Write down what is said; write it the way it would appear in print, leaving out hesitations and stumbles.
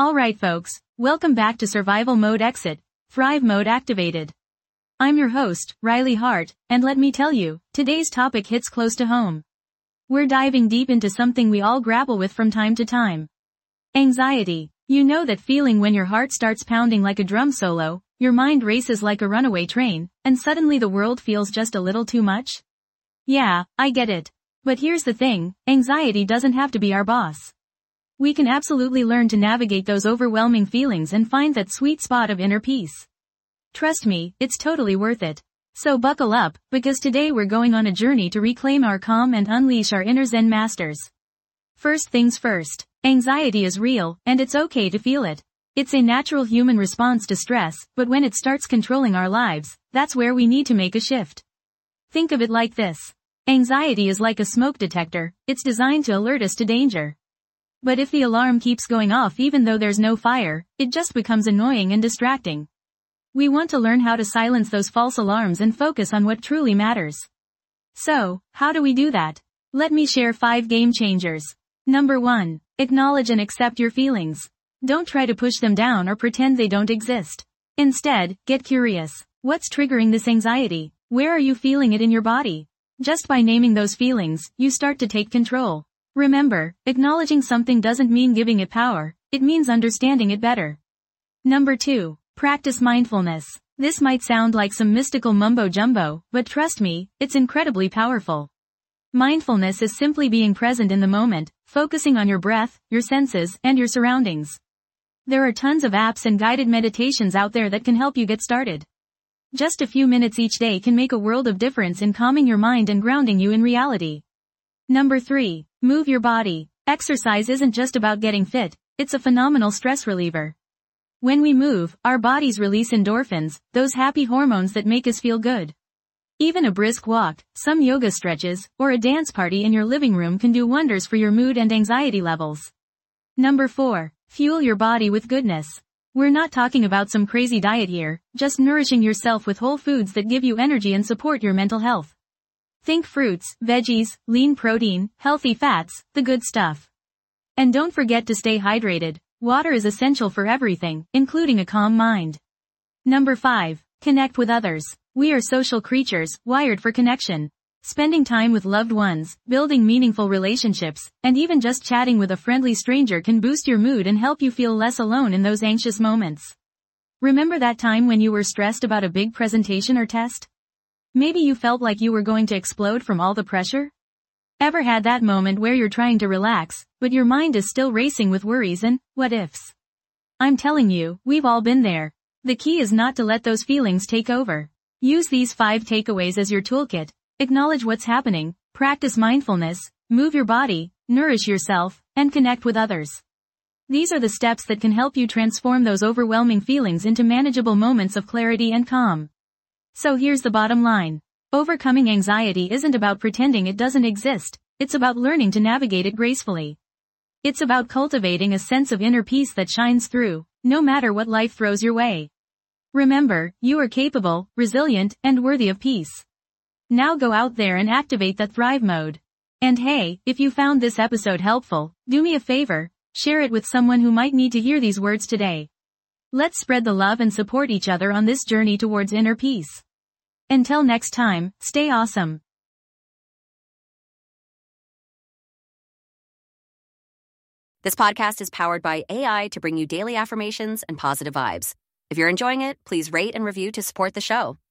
Alright folks, welcome back to Survival Mode Exit, Thrive Mode Activated. I'm your host, Riley Hart, and let me tell you, today's topic hits close to home. We're diving deep into something we all grapple with from time to time. Anxiety. You know that feeling when your heart starts pounding like a drum solo, your mind races like a runaway train, and suddenly the world feels just a little too much? Yeah, I get it. But here's the thing, anxiety doesn't have to be our boss. We can absolutely learn to navigate those overwhelming feelings and find that sweet spot of inner peace. Trust me, it's totally worth it. So buckle up, because today we're going on a journey to reclaim our calm and unleash our inner Zen masters. First things first, anxiety is real, and it's okay to feel it. It's a natural human response to stress, but when it starts controlling our lives, that's where we need to make a shift. Think of it like this. Anxiety is like a smoke detector, it's designed to alert us to danger. But if the alarm keeps going off even though there's no fire, it just becomes annoying and distracting. We want to learn how to silence those false alarms and focus on what truly matters. So, how do we do that? Let me share 5 game changers. Number 1. Acknowledge and accept your feelings. Don't try to push them down or pretend they don't exist. Instead, get curious. What's triggering this anxiety? Where are you feeling it in your body? Just by naming those feelings, you start to take control. Remember, acknowledging something doesn't mean giving it power, it means understanding it better. Number 2. Practice mindfulness. This might sound like some mystical mumbo-jumbo, but trust me, it's incredibly powerful. Mindfulness is simply being present in the moment, focusing on your breath, your senses, and your surroundings. There are tons of apps and guided meditations out there that can help you get started. Just a few minutes each day can make a world of difference in calming your mind and grounding you in reality. Number 3. Move your body. Exercise isn't just about getting fit, it's a phenomenal stress reliever. When we move, our bodies release endorphins, those happy hormones that make us feel good. Even a brisk walk, some yoga stretches, or a dance party in your living room can do wonders for your mood and anxiety levels. Number 4. Fuel your body with goodness. We're not talking about some crazy diet here, just nourishing yourself with whole foods that give you energy and support your mental health. Think fruits, veggies, lean protein, healthy fats, the good stuff. And don't forget to stay hydrated. Water is essential for everything, including a calm mind. Number 5. Connect with others. We are social creatures, wired for connection. Spending time with loved ones, building meaningful relationships, and even just chatting with a friendly stranger can boost your mood and help you feel less alone in those anxious moments. Remember that time when you were stressed about a big presentation or test? Maybe you felt like you were going to explode from all the pressure? Ever had that moment where you're trying to relax, but your mind is still racing with worries and what-ifs? I'm telling you, we've all been there. The key is not to let those feelings take over. Use these 5 takeaways as your toolkit. Acknowledge what's happening, practice mindfulness, move your body, nourish yourself, and connect with others. These are the steps that can help you transform those overwhelming feelings into manageable moments of clarity and calm. So here's the bottom line. Overcoming anxiety isn't about pretending it doesn't exist, it's about learning to navigate it gracefully. It's about cultivating a sense of inner peace that shines through, no matter what life throws your way. Remember, you are capable, resilient, and worthy of peace. Now go out there and activate that Thrive mode. And hey, if you found this episode helpful, do me a favor, share it with someone who might need to hear these words today. Let's spread the love and support each other on this journey towards inner peace. Until next time, stay awesome. This podcast is powered by AI to bring you daily affirmations and positive vibes. If you're enjoying it, please rate and review to support the show.